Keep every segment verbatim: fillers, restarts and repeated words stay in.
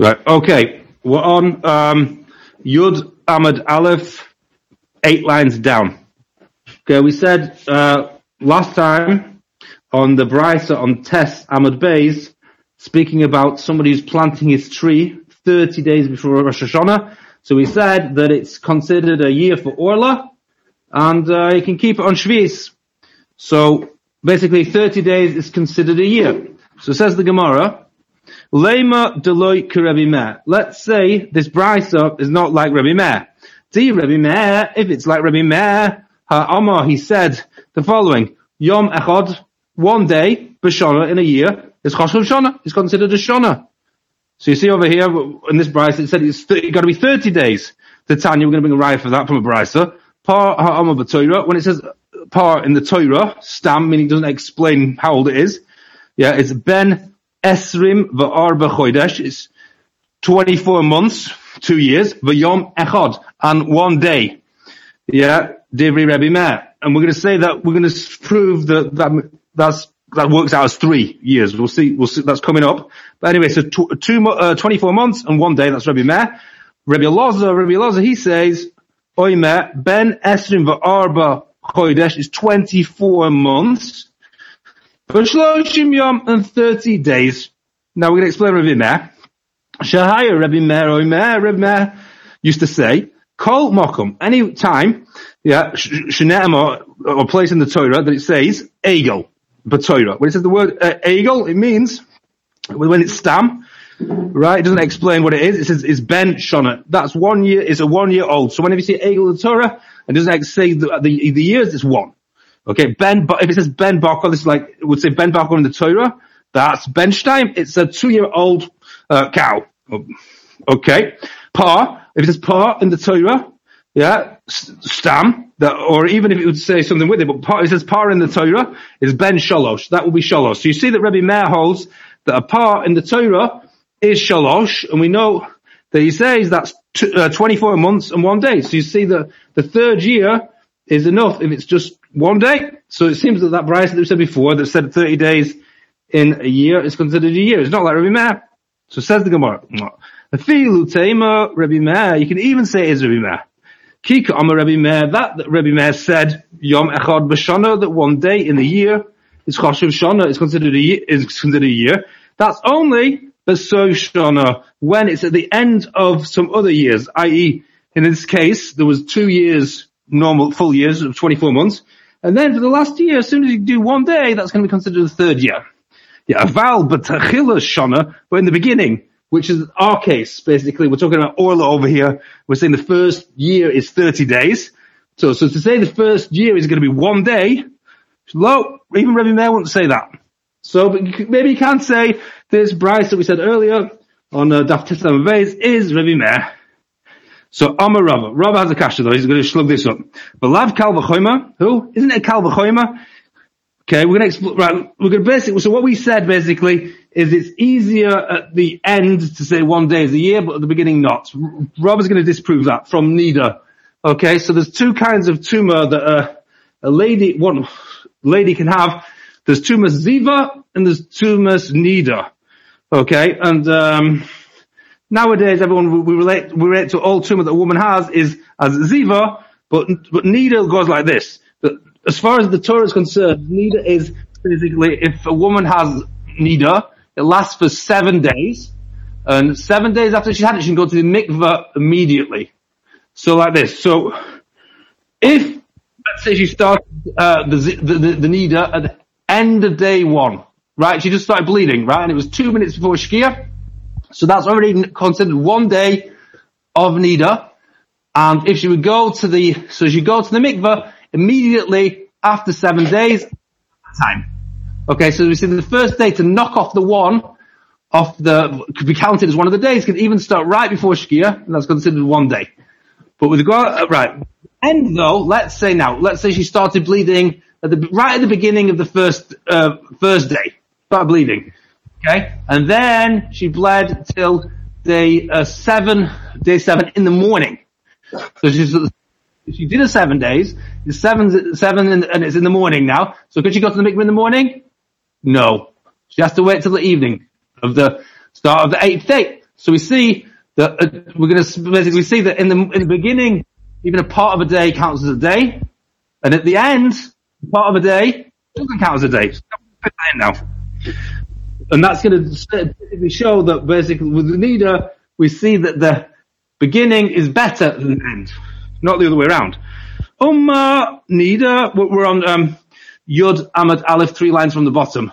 Right, okay. We're on um, Yud Amud Aleph, eight lines down. Okay, we said uh, last time on the Brisa on Tes Amud Beis, speaking about somebody who's planting his tree thirty days before Rosh Hashanah. So we said that it's considered a year for Orla, and uh, you can keep it on Shvi'is. So basically thirty days is considered a year. So says the Gemara, Lema Deloy Rabbi Meir. Let's say this Brisa is not like Rabbi Meir. Di Rabbi Meir, if it's like Rabbi Meir, Ha'amar, he said the following, Yom Echad, one day, B'Shana, in a year, is Choshev Shana, is considered a Shana. So you see over here, in this Brisa, it said it's got to be thirty days. The Tanya, we're going to bring a riot for that from a Brisa. Par Ha'amar B'Torah, when it says par in the Torah, stam, meaning it doesn't explain how old it is. Yeah, it's Ben Esrim V'Arba Chodesh, it's twenty-four months, two years, V'Yom Echad, and one day. Yeah, Divri Rabbi Meir. And we're going to say that, we're going to prove that, that, that's, that works out as three years. We'll see, we'll see, that's coming up. But anyway, so tw- two, uh, twenty-four months and one day, that's Rabbi Meir. Rabbi Elazar, Rabbi Elazar, he says, Oimer, Ben Esrim V'Arba Chodesh is twenty-four months. V'shloshim yom and thirty days. Now we're going to explain Rabbi Meir. Shahaya Rabbi Meir, Oimer, Rabbi Meir used to say, Kol Mokum, any time, yeah, Shne'emah, or place in the Torah that it says, Egel, B'Torah. When it says the word uh, Egel, it means, when it's stam, right, it doesn't explain what it is, it says it's Ben Shana. That's one year, it's a one year old. So whenever you see Egel in the Torah, it doesn't say the, the, the years, it's one. Okay, Ben, if it says Ben Bakar, this is like, it would say Ben Bakar in the Torah, that's Ben Shtaim, it's a two year old, uh, cow. Okay. Par, if it says par in the Torah, yeah, stam, that, or even if it would say something with it, but par, it says par in the Torah, is Ben Shalosh, that will be Shalosh. So you see that Rabbi Meir holds that a par in the Torah is Shalosh, and we know that he says that's t- uh, twenty-four months and one day. So you see that the third year is enough if it's just one day. So it seems that that Brisa that we said before, that said thirty days in a year is considered a year. It's not like Rabbi Meir. So says the Gemara, Afilu Teima Rabbi Meir, you can even say it is Rabbi Meir. Kika Amar Rabbi Meir, that, that Rabbi Meir said, Yom Echad B'Shana, that one day in the year is Choshev Shana, is considered a year, is considered a year. That's only B'Sov Shana, when it's at the end of some other years, that is, in this case, there was two years, normal, full years of twenty-four months, and then for the last year, as soon as you do one day, that's going to be considered the third year. Yeah, Aval B'Tachila Shana, but in the beginning, which is our case, basically, we're talking about Orla over here, we're saying the first year is thirty days. So, so to say the first year is going to be one day, low, even Rabbi Meir wouldn't say that. So, but you, maybe you can't say this Brisa that we said earlier on uh, Daf Tes Amud Beis is Rabbi Meir. So, Amar Rava. Rava has a kasha though, he's going to slug this up. But Lav Kal V'Chomer, who? Isn't it Kal V'Chomer? Okay, we're going to expl- right, we're going to basically, so what we said basically is it's easier at the end to say one day is a year, but at the beginning not. Rob is going to disprove that from Nida. Okay, so there's two kinds of tumor that uh, a lady, one lady can have. There's tumus ziva and there's tumus nida. Okay, and um nowadays everyone we relate we relate to all tumor that a woman has is as ziva, but but nida goes like this. But as far as the Torah is concerned, nida is basically if a woman has nida, it lasts for seven days, and seven days after she's had it, she can go to the mikveh immediately. So like this. So if let's say she started uh, the, the the the nida at the end of day one, right? She just started bleeding, right? And it was two minutes before Shkia. So that's already considered one day of nida. And if she would go to the, so she go to the mikveh immediately after seven days time. Okay, so we see the first day to knock off the one off the, could be counted as one of the days, can even start right before Shkia, and that's considered one day. But with the, uh, right, end though, let's say now, let's say she started bleeding at the, right at the beginning of the first, uh, first day, started bleeding. Okay? And then she bled till day, uh, seven, day seven in the morning. So she's, she did her seven days, it's seven, seven, and, and it's in the morning now. So could she go to the mikveh in the morning? No. She has to wait till the evening of the start of the eighth day. So we see that uh, we're going to basically see that in the in the beginning, even a part of a day counts as a day, and at the end, part of a day doesn't count as a day. So put that in now, and that's going to show that basically with the Nida, we see that the beginning is better than the end, not the other way around. Umma Nida, we're on um, Yud Amad Aleph, three lines from the bottom.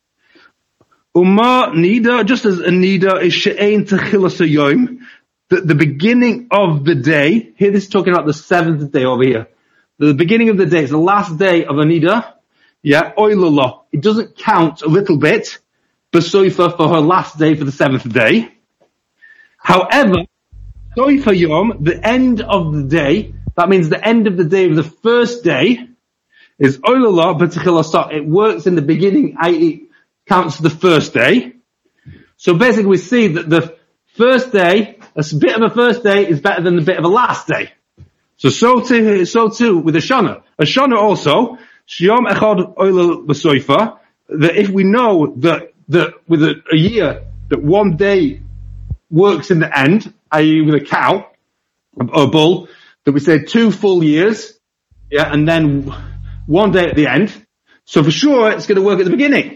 Umma Nida, just as a Nida is she'ein techilas hayom, the, the beginning of the day. Here, this is talking about the seventh day over here. The beginning of the day, it's the last day of a Nida. Yeah, oilala. It doesn't count a little bit, besoifa for her last day for the seventh day. However, soifa yom, the end of the day, that means the end of the day of the first day is oilala b'techilas. It works in the beginning, that is, counts the first day. So basically we see that the first day, a bit of a first day is better than a bit of a last day. So so too, so too with a Shana. A Shana also, Shiyom Echad Oilal B'Soifa, that if we know that, that with a, a year, that one day works in the end, that is with a cow, or a bull, that we say two full years, yeah, and then one day at the end. So for sure it's going to work at the beginning.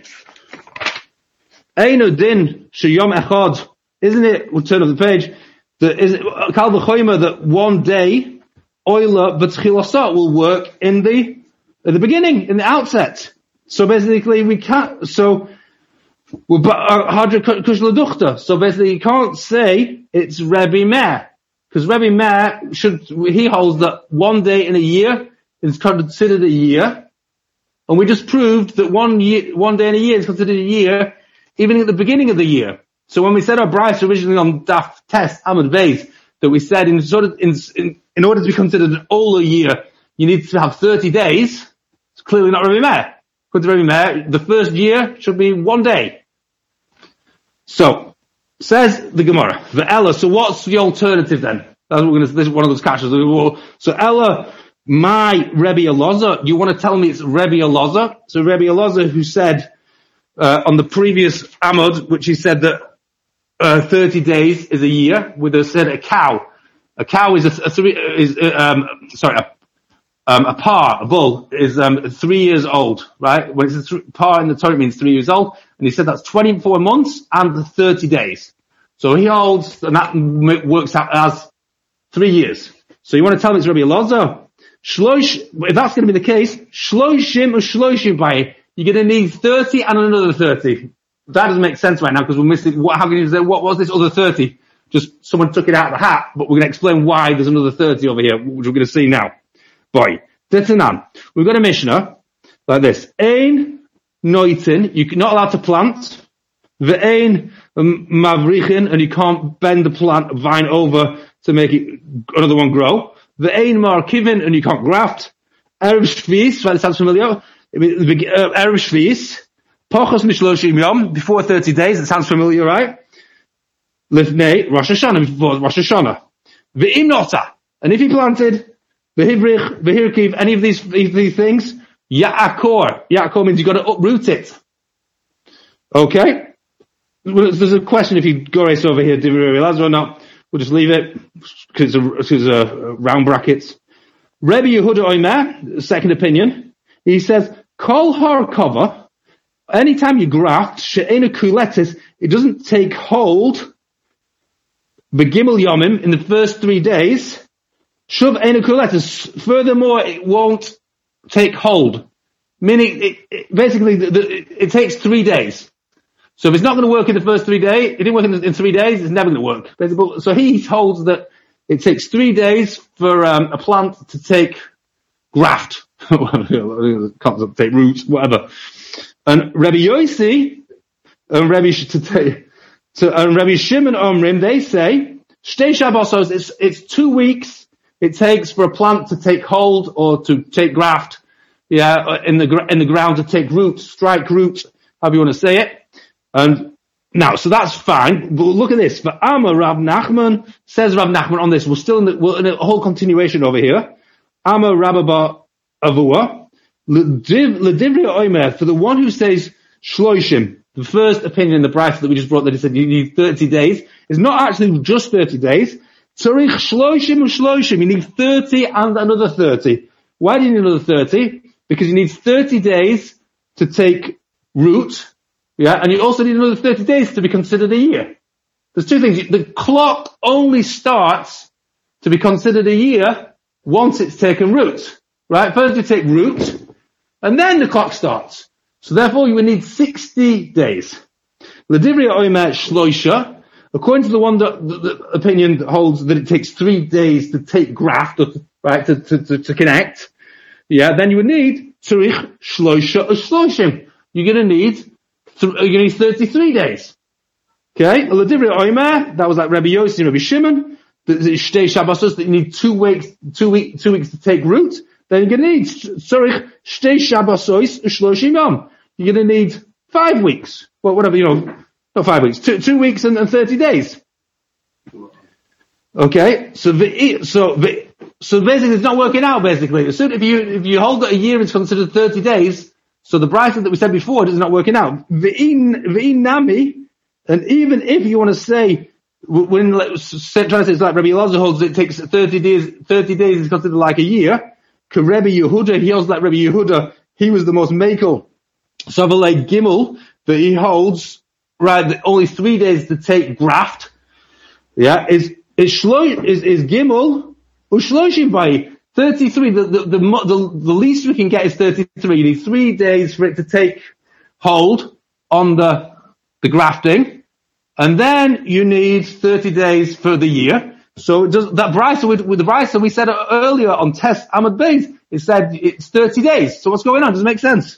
Eino din sheyom echad, isn't it? We'll turn on the page. That is kal v'choyma that one day oila v'tchilasa will work in the at the beginning, in the outset. So basically, we can't. So hadra kushla. So basically, you can't say it's Rebbe Meir, because Rebbe Meir should he holds that one day in a year is considered a year, and we just proved that one year, one day in a year is considered a year, even at the beginning of the year. So when we said our Bryce originally on Daf Test Amud Beis, that we said in sort of in, in in order to be considered an older year, you need to have thirty days. It's clearly not Rebbe Meir. According to Rebbe Meir, the first year should be one day. So says the Gemara, the Ella. So what's the alternative then? That's what we're going to. This is one of those catches. So Ella, my Rebbe Elazar. You want to tell me it's Rebbe Elazar? So Rebbe Elazar, who said uh, on the previous Amud, which he said that uh, thirty days is a year, with a said a cow. A cow is a, a three is um sorry a, um a par a bull is um three years old, right? When it's a th- par in the Torah, it means three years old, and he said that's twenty-four months and thirty days. So he holds, and that m- works out as three years. So you want to tell me it's Rabbi Elazar? Shlosh, if that's going to be the case, shloshim or shloshim by you're going to need thirty and another thirty. That doesn't make sense right now because we're missing. What? How can you say what was this other thirty? Just someone took it out of the hat, but we're going to explain why there's another thirty over here, which we're going to see now. Boy, Tetanan. We've got a Mishnah like this. Ein noitin, you're not allowed to plant. Ve'ein mavrichin, and you can't bend the plant vine over to make it another one grow. Ve'ein markivin, and you can't graft. Erev shvis, right, that sounds familiar. Erev shvis, pochos mishloshim yom, before thirty days, it sounds familiar, right? Lifnei Rosh Hashanah, before Rosh Hashanah. Ve'im nota, and if he planted vehivrich, vehirkiv, any of these, these things, ya'akor. Ya'akor means you've got to uproot it. Okay? Well, there's a question if you go race over here, Divrei Elazar or not. We'll just leave it, because it's a, a round brackets. Rebbe Yehuda Omer, second opinion, he says, Kol har kava, anytime you graft, she'ena kuletis, it doesn't take hold, Begimel Yomim, in the first three days, Shuv ena kuletis, furthermore, it won't take hold. Meaning, it, it, basically, the, the, it takes three days. So if it's not going to work in the first three days, it didn't work in, in three days, it's never going to work. Basically, so he holds that it takes three days for um, a plant to take graft. Can't take roots, whatever. And Rabbi Yossi, and Rabbi, to take, to, and Rabbi Shimon Omrim, they say, Shtei Shabbosos, it's, it's two weeks it takes for a plant to take hold or to take graft, yeah, in the, in the ground to take root, strike root, however you want to say it. And now, so that's fine. But look at this. For Amma Rav Nachman, says Rav Nachman on this. We're still in, the, we're in a whole continuation over here. Amma Rabba Avua, Ledivri Omer, for the one who says Shloishim, the first opinion in the Bryce that we just brought that he said you need thirty days. is not actually just thirty days. Tzarich shloshim u'shloshim. You need thirty and another thirty. Why do you need another thirty? Because you need thirty days to take root. Yeah, and you also need another thirty days to be considered a year. There's two things. The clock only starts to be considered a year once it's taken root. Right? First you take root, and then the clock starts. So therefore you would need sixty days. L'divrei omer shloisha, according to the one that the, the opinion that holds that it takes three days to take graft, or, right, to, to, to, to connect, yeah, then you would need tzarich shloisha u'shloshim. You're gonna need, you're gonna need thirty-three days. Okay? L'divrei omer, that was like Rabbi Yossi and Rabbi Shimon, the, the shtei Shabbosos, that you need two weeks, two week, two weeks to take root. Then you're gonna need tzarich shtei Shabbosos u'shloshim yom. You're gonna need five weeks. Well, whatever, you know, not five weeks, two, two weeks and, and thirty days. Okay? So the, so the, so basically it's not working out basically. So if you, if you hold that a year is considered thirty days, so the price that we said before is not working out. V'in nami, and even if you want to say, when, trying to say it's like Rabbi Elazar holds it takes thirty days, thirty days is considered like a year. Rabbi Yehuda, he holds like Rabbi Yehuda, he was the most makel. So the like Gimel, that he holds, right, that only three days to take graft, yeah, is, is shlo, is, is Gimel, ushloshim by thirty-three, the, the, the, the, the least we can get is thirty-three. You need three days for it to take hold on the, the grafting, and then you need thirty days for the year. So it does, that Brisa, with, with the Brisa we said earlier on test Ahmad Beis, it said it's thirty days. So what's going on? Does it make sense?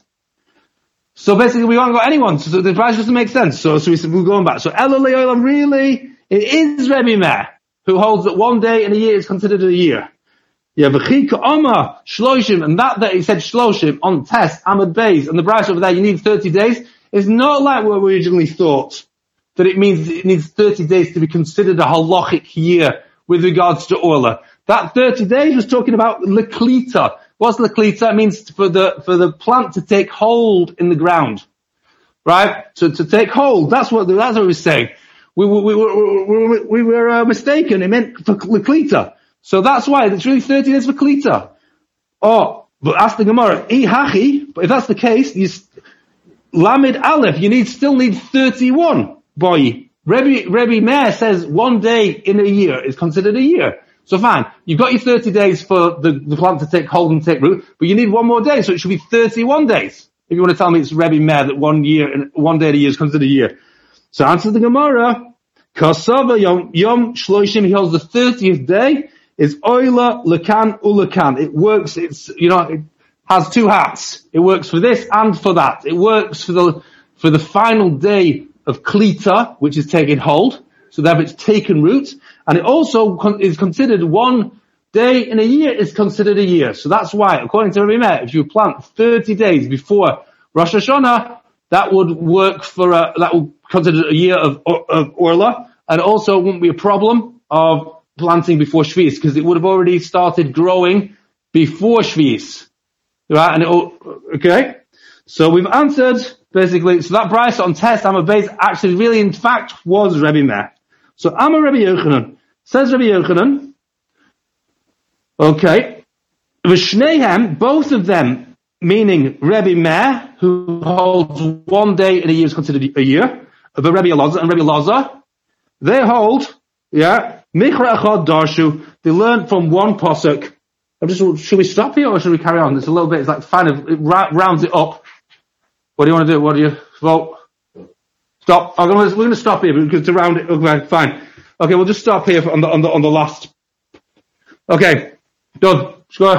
So basically we haven't got anyone, so the Brisa doesn't make sense. So, so we said, we're going back. So Elul Le'olam, really, it is Rebbe Meir, who holds that one day in a year is considered a year. Yeah, v'chika Omar, shloshim, and that that he said shloshim on test, Ahmad Beis, and the Brisa over there, you need thirty days, is not like what we originally thought. That it means it needs thirty days to be considered a halachic year with regards to Orla. That thirty days was talking about leklita. What's leklita? It means for the, for the plant to take hold in the ground. Right? So to take hold, that's what, that's what we were saying. We were, we were, we were, we were uh, mistaken. It meant for leklita. So that's why it's really thirty days for klita. Oh, but ask the Gemara, I hachi, but if that's the case, you, Lamed Aleph, you need, still need thirty-one. Boy, Rebbe, Rebbe Meir says one day in a year is considered a year. So fine, you've got your thirty days for the, the plant to take hold and take root, but you need one more day, so it should be thirty-one days. If you want to tell me it's Rebbe Meir that one year, and one day in a year is considered a year. So answer the Gemara, Kasava Yom, Yom Shloshim, he holds the thirtieth day, is Oila, Lekan, Ulakan. It works, it's, you know, it has two hats. It works for this and for that. It works for the, for the final day of Klita, which is taking hold, so that it's taken root, and it also con- is considered one day in a year is considered a year. So that's why, according to Rebbe Meir, if you plant thirty days before Rosh Hashanah, that would work for a, that would consider a year of, of Orla, and also it wouldn't be a problem of planting before Shvius, because it would have already started growing before Shvius. Right? And it, okay? So we've answered, basically, so that Brisa on test, Amar Beis, actually really in fact was Rebbe Meir. So Amar Rebbe Yochanan, says Rebbe Yochanan, okay, V'shneihem, both of them, meaning Rebbe Meir, who holds one day in a year is considered a year, but Rebbe Elazar and Rebbe Elazar, they hold, yeah, Michra Echad Darshu, they learn from one posuk. I'm just, should we stop here or should we carry on? It's a little bit, it's like kind of, it rounds it up. What do you want to do? What do you vote? Stop. I'm gonna, we're going to stop here because to round it. Okay, fine. Okay, we'll just stop here on the on the on the last. Okay, done. Score.